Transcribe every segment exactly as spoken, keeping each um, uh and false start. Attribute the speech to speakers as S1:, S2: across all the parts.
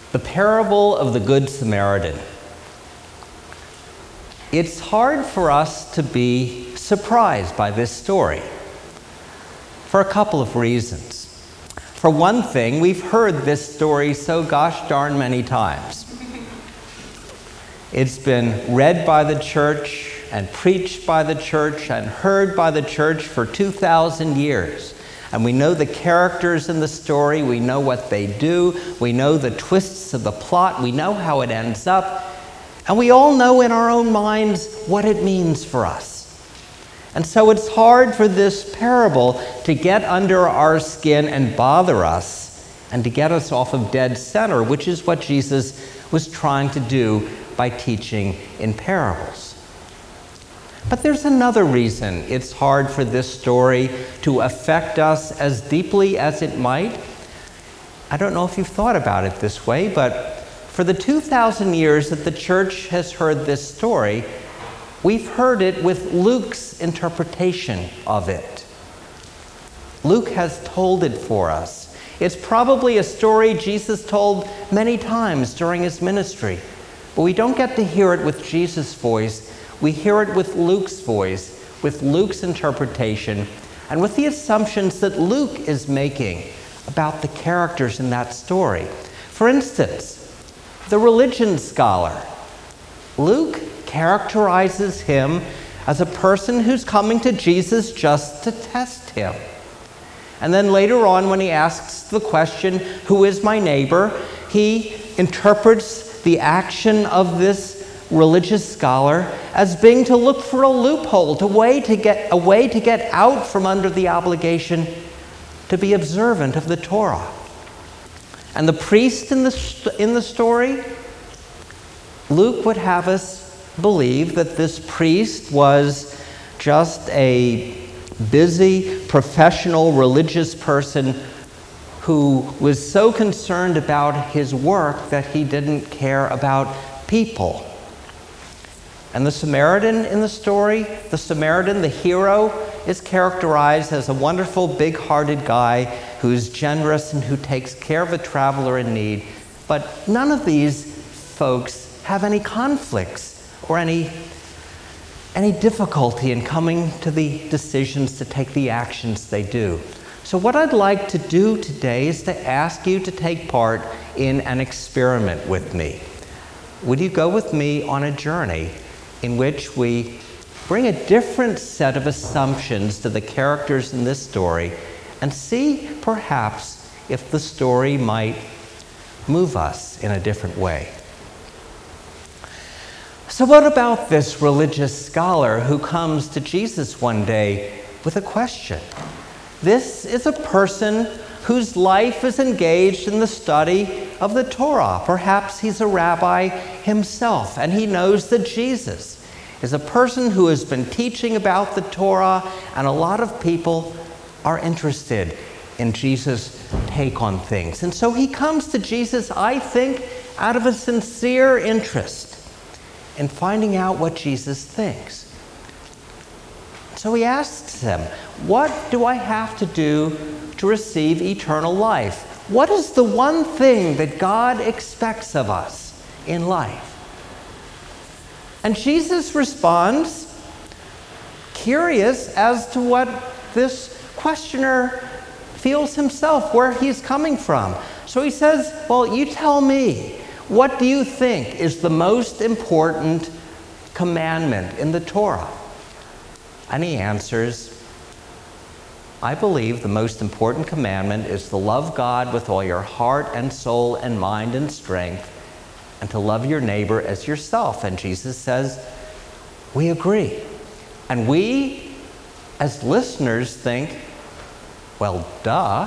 S1: The parable of the Good Samaritan. It's hard for us to be surprised by this story for a couple of reasons. For one thing, we've heard this story so gosh darn many times. It's been read by the church and preached by the church and heard by the church for two thousand years. And we know the characters in the story, we know what they do, we know the twists of the plot, we know how it ends up, and we all know in our own minds what it means for us. And so it's hard for this parable to get under our skin and bother us and to get us off of dead center, which is what Jesus was trying to do by teaching in parables. But there's another reason it's hard for this story to affect us as deeply as it might. I don't know if you've thought about it this way, but for the two thousand years that the church has heard this story, we've heard it with Luke's interpretation of it. Luke has told it for us. It's probably a story Jesus told many times during his ministry, but we don't get to hear it with Jesus' voice. We hear it with Luke's voice, with Luke's interpretation, and with the assumptions that Luke is making about the characters in that story. For instance, the religion scholar. Luke characterizes him as a person who's coming to Jesus just to test him. And then later on, when he asks the question, "Who is my neighbor?" he interprets the action of this religious scholar as being to look for a loophole, to way to get a way to get out from under the obligation to be observant of the Torah. And the priest in the in the story, Luke would have us believe that this priest was just a busy, professional, religious person who was so concerned about his work that he didn't care about people. And the Samaritan in the story, the Samaritan, the hero, is characterized as a wonderful, big-hearted guy who's generous and who takes care of a traveler in need. But none of these folks have any conflicts or any, any difficulty in coming to the decisions to take the actions they do. So what I'd like to do today is to ask you to take part in an experiment with me. Would you go with me on a journey in which we bring a different set of assumptions to the characters in this story and see, perhaps, if the story might move us in a different way. So what about this religious scholar who comes to Jesus one day with a question? This is a person whose life is engaged in the study of the Torah. Perhaps he's a rabbi himself, and he knows that Jesus is a person who has been teaching about the Torah, and a lot of people are interested in Jesus' take on things. And so he comes to Jesus, I think, out of a sincere interest in finding out what Jesus thinks. So he asks him, what do I have to do to receive eternal life? What is the one thing that God expects of us in life? And Jesus responds, curious as to what this questioner feels himself, where he's coming from. So he says, well, you tell me, what do you think is the most important commandment in the Torah? And he answers, I believe the most important commandment is to love God with all your heart and soul and mind and strength, and to love your neighbor as yourself. And Jesus says, we agree. And we, as listeners, think, well, duh.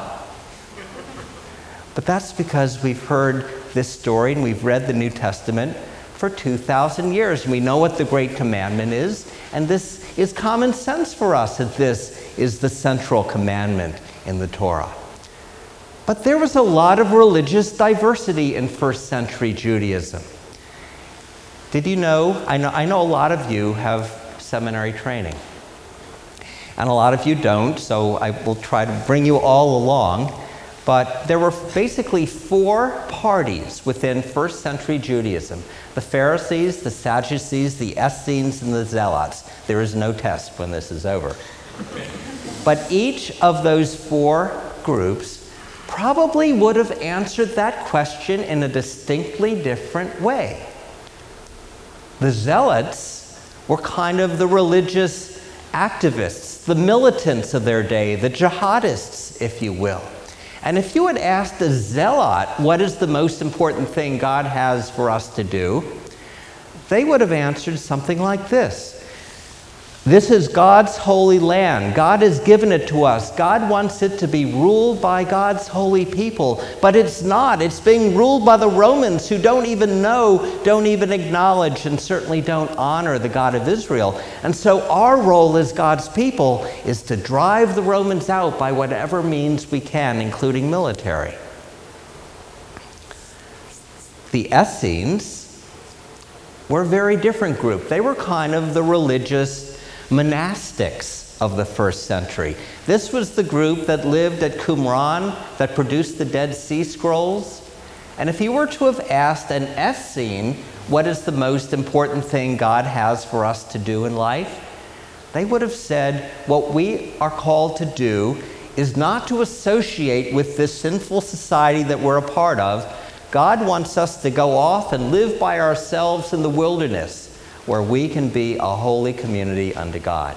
S1: But that's because we've heard this story and we've read the New Testament for two thousand years. And we know what the great commandment is. And this is common sense for us, that this is the central commandment in the Torah. But there was a lot of religious diversity in first century Judaism. Did you know, I know, I know a lot of you have seminary training. And a lot of you don't, so I will try to bring you all along. But there were basically four parties within first century Judaism: the Pharisees, the Sadducees, the Essenes, and the Zealots. There is no test when this is over. But each of those four groups probably would have answered that question in a distinctly different way. The Zealots were kind of the religious activists, the militants of their day, the jihadists, if you will. And if you had asked a zealot, what is the most important thing God has for us to do, they would have answered something like this: this is God's holy land. God has given it to us. God wants it to be ruled by God's holy people. But it's not. It's being ruled by the Romans, who don't even know, don't even acknowledge, and certainly don't honor the God of Israel. And so our role as God's people is to drive the Romans out by whatever means we can, including military. The Essenes were a very different group. They were kind of the religious monastics of the first century. This was the group that lived at Qumran, that produced the Dead Sea Scrolls. And if you were to have asked an Essene, what is the most important thing God has for us to do in life, they would have said, what we are called to do is not to associate with this sinful society that we're a part of. God wants us to go off and live by ourselves in the wilderness, where we can be a holy community unto God.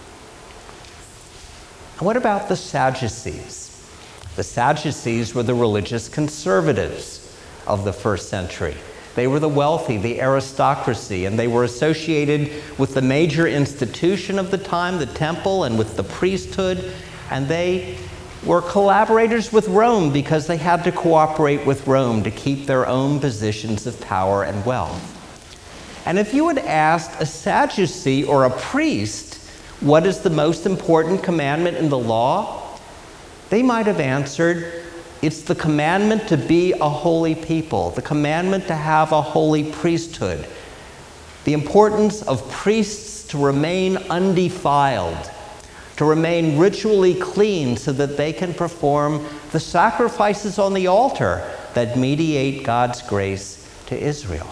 S1: And what about the Sadducees? The Sadducees were the religious conservatives of the first century. They were the wealthy, the aristocracy, and they were associated with the major institution of the time, the temple, and with the priesthood. And they were collaborators with Rome because they had to cooperate with Rome to keep their own positions of power and wealth. And if you had asked a Sadducee or a priest, what is the most important commandment in the law, they might have answered, it's the commandment to be a holy people, the commandment to have a holy priesthood, the importance of priests to remain undefiled, to remain ritually clean so that they can perform the sacrifices on the altar that mediate God's grace to Israel.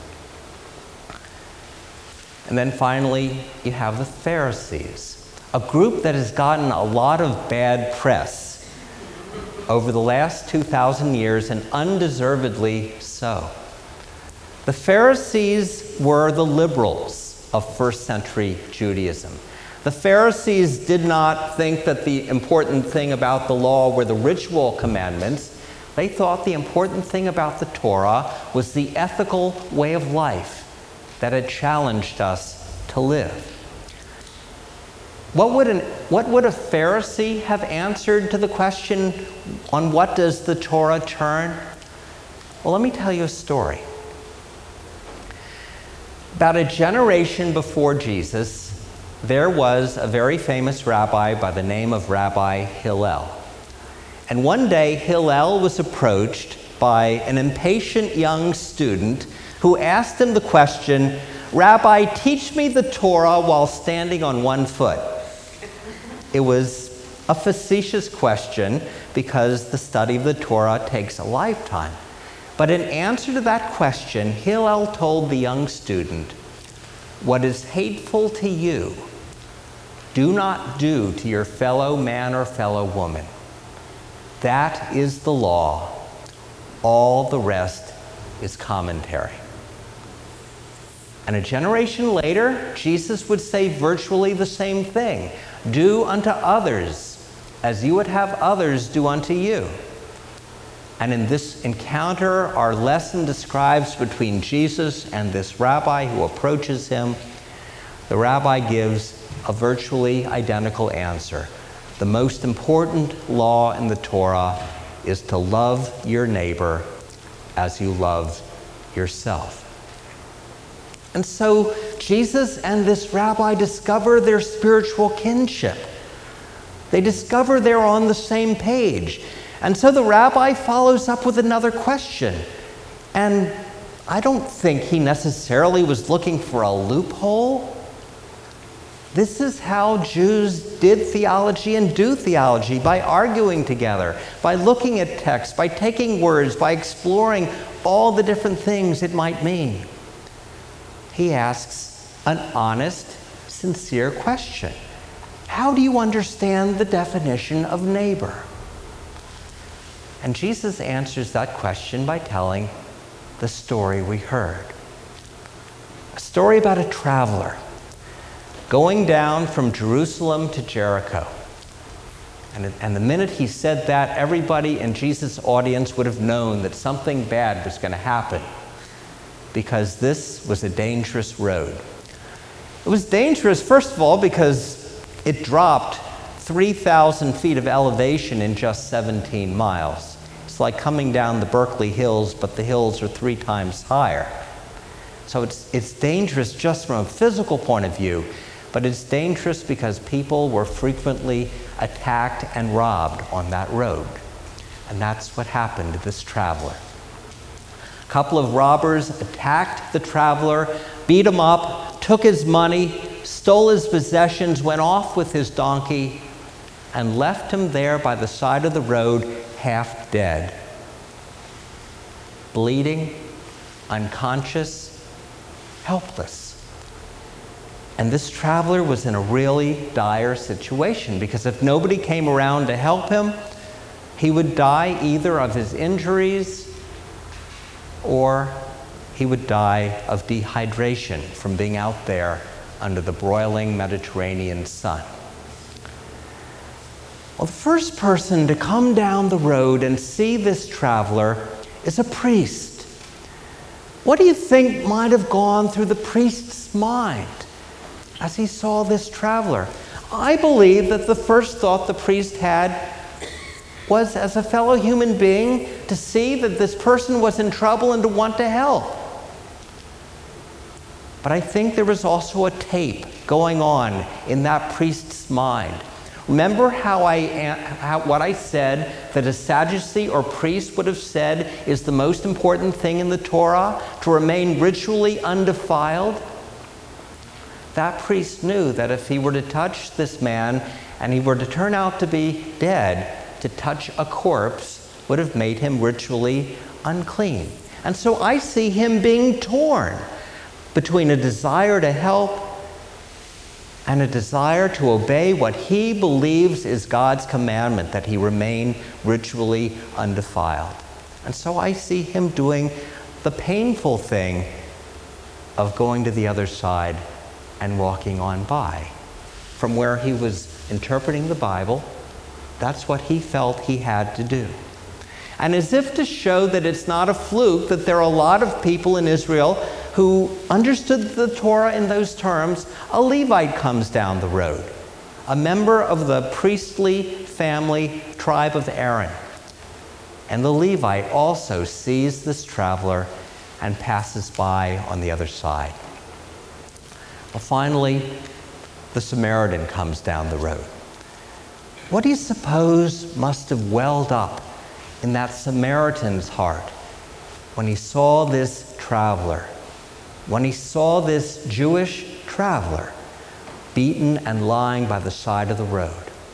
S1: And then finally, you have the Pharisees, a group that has gotten a lot of bad press over the last two thousand years, and undeservedly so. The Pharisees were the liberals of first century Judaism. The Pharisees did not think that the important thing about the law were the ritual commandments. They thought the important thing about the Torah was the ethical way of life that had challenged us to live. What would, an, what would a Pharisee have answered to the question, on what does the Torah turn? Well, let me tell you a story. About a generation before Jesus, there was a very famous rabbi by the name of Rabbi Hillel. And one day, Hillel was approached by an impatient young student who asked him the question, Rabbi, teach me the Torah while standing on one foot. It was a facetious question because the study of the Torah takes a lifetime. But in answer to that question, Hillel told the young student, what is hateful to you, do not do to your fellow man or fellow woman. That is the law. All the rest is commentary. And a generation later, Jesus would say virtually the same thing. Do unto others as you would have others do unto you. And in this encounter, our lesson describes between Jesus and this rabbi who approaches him. The rabbi gives a virtually identical answer. The most important law in the Torah is to love your neighbor as you love yourself. And so Jesus and this rabbi discover their spiritual kinship. They discover they're on the same page. And so the rabbi follows up with another question. And I don't think he necessarily was looking for a loophole. This is how Jews did theology and do theology, by arguing together, by looking at texts, by taking words, by exploring all the different things it might mean. He asks an honest, sincere question. How do you understand the definition of neighbor? And Jesus answers that question by telling the story we heard. A story about a traveler going down from Jerusalem to Jericho. And, and the minute he said that, everybody in Jesus' audience would have known that something bad was going to happen, because this was a dangerous road. It was dangerous, first of all, because it dropped three thousand feet of elevation in just seventeen miles. It's like coming down the Berkeley Hills, but the hills are three times higher. So it's, it's dangerous just from a physical point of view, but it's dangerous because people were frequently attacked and robbed on that road. And that's what happened to this traveler. A couple of robbers attacked the traveler, beat him up, took his money, stole his possessions, went off with his donkey, and left him there by the side of the road, half dead, bleeding, unconscious, helpless. And this traveler was in a really dire situation, because if nobody came around to help him, he would die either of his injuries or he would die of dehydration from being out there under the broiling Mediterranean sun. Well, the first person to come down the road and see this traveler is a priest. What do you think might have gone through the priest's mind as he saw this traveler? I believe that the first thought the priest had was, as a fellow human being, to see that this person was in trouble and to want to help. But I think there was also a tape going on in that priest's mind. Remember how I, how, what I said that a Sadducee or priest would have said is the most important thing in the Torah, to remain ritually undefiled? That priest knew that if he were to touch this man and he were to turn out to be dead, to touch a corpse would have made him ritually unclean. And so I see him being torn between a desire to help and a desire to obey what he believes is God's commandment, that he remain ritually undefiled. And so I see him doing the painful thing of going to the other side and walking on by. From where he was interpreting the Bible, that's what he felt he had to do. And as if to show that it's not a fluke, that there are a lot of people in Israel who understood the Torah in those terms, a Levite comes down the road, a member of the priestly family tribe of Aaron. And the Levite also sees this traveler and passes by on the other side. Well, finally, the Samaritan comes down the road. What do you suppose must have welled up in that Samaritan's heart when he saw this traveler, when he saw this Jewish traveler beaten and lying by the side of the road?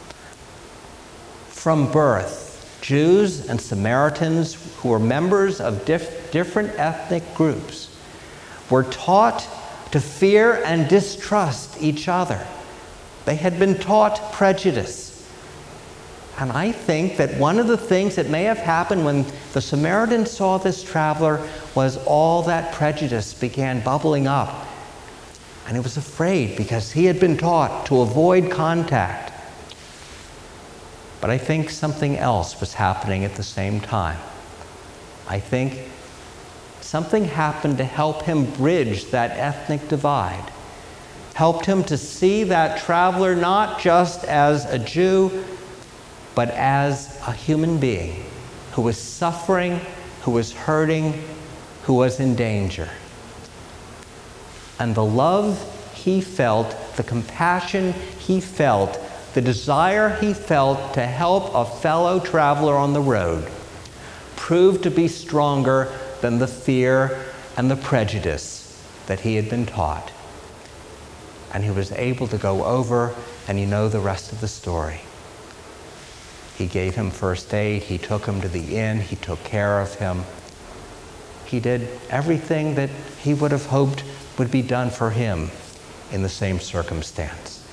S1: From birth, Jews and Samaritans, who were members of dif- different ethnic groups, were taught to fear and distrust each other. They had been taught prejudice. And I think that one of the things that may have happened when the Samaritan saw this traveler was all that prejudice began bubbling up. And he was afraid because he had been taught to avoid contact. But I think something else was happening at the same time. I think something happened to help him bridge that ethnic divide, helped him to see that traveler not just as a Jew, but as a human being who was suffering, who was hurting, who was in danger. And the love he felt, the compassion he felt, the desire he felt to help a fellow traveler on the road proved to be stronger than the fear and the prejudice that he had been taught. and he was able to go over, and you know the rest of the story. He gave him first aid, he took him to the inn, he took care of him. He did everything that he would have hoped would be done for him in the same circumstance.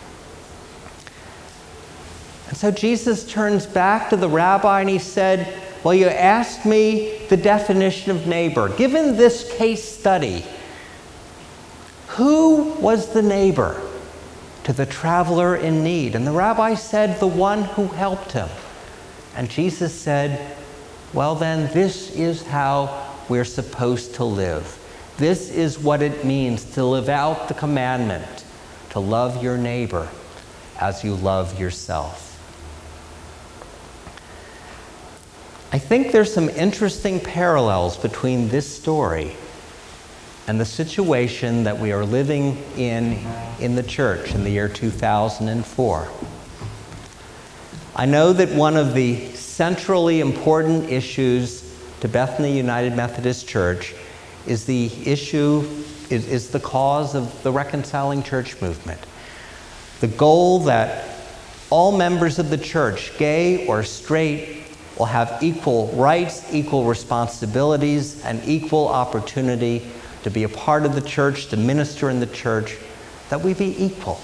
S1: And so Jesus turns back to the rabbi and he said, well, you asked me the definition of neighbor. Given this case study, who was the neighbor to the traveler in need? And the rabbi said, the one who helped him. And Jesus said, well then, this is how we're supposed to live. This is what it means to live out the commandment, to love your neighbor as you love yourself. I think there's some interesting parallels between this story and the situation that we are living in in the church in the year two thousand four. I know that one of the centrally important issues to Bethany United Methodist Church is the issue, is, is the cause of the Reconciling Church movement. The goal that all members of the church, gay or straight, will have equal rights, equal responsibilities, and equal opportunity to be a part of the church, to minister in the church, that we be equal.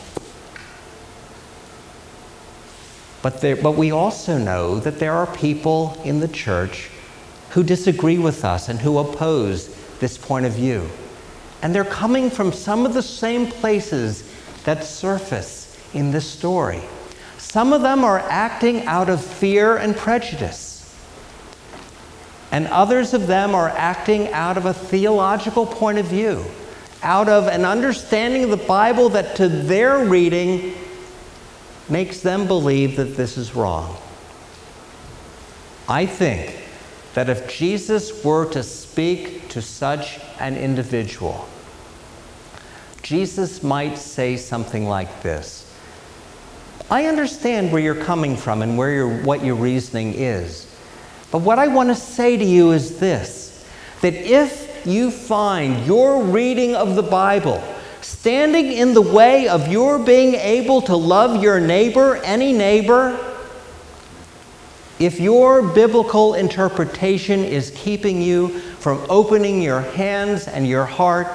S1: But, there, but we also know that there are people in the church who disagree with us and who oppose this point of view. And they're coming from some of the same places that surface in this story. Some of them are acting out of fear and prejudice. And others of them are acting out of a theological point of view, out of an understanding of the Bible that to their reading makes them believe that this is wrong. I think that if Jesus were to speak to such an individual, Jesus might say something like this. I understand where you're coming from and where your, what your reasoning is. But what I want to say to you is this, that if you find your reading of the Bible standing in the way of your being able to love your neighbor, any neighbor, if your biblical interpretation is keeping you from opening your hands and your heart,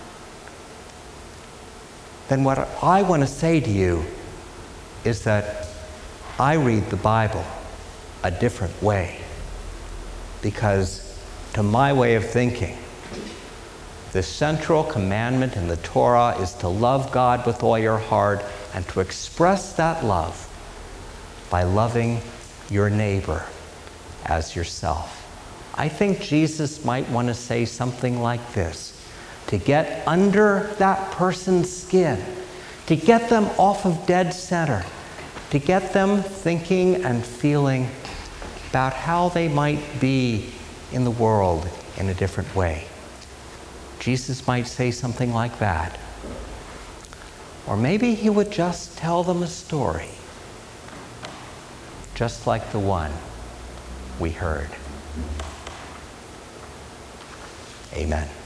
S1: then what I want to say to you is that I read the Bible a different way. Because to my way of thinking, the central commandment in the Torah is to love God with all your heart and to express that love by loving your neighbor as yourself. I think Jesus might want to say something like this, to get under that person's skin, to get them off of dead center, to get them thinking and feeling about how they might be in the world in a different way. Jesus might say something like that. Or maybe he would just tell them a story, just like the one we heard. Amen.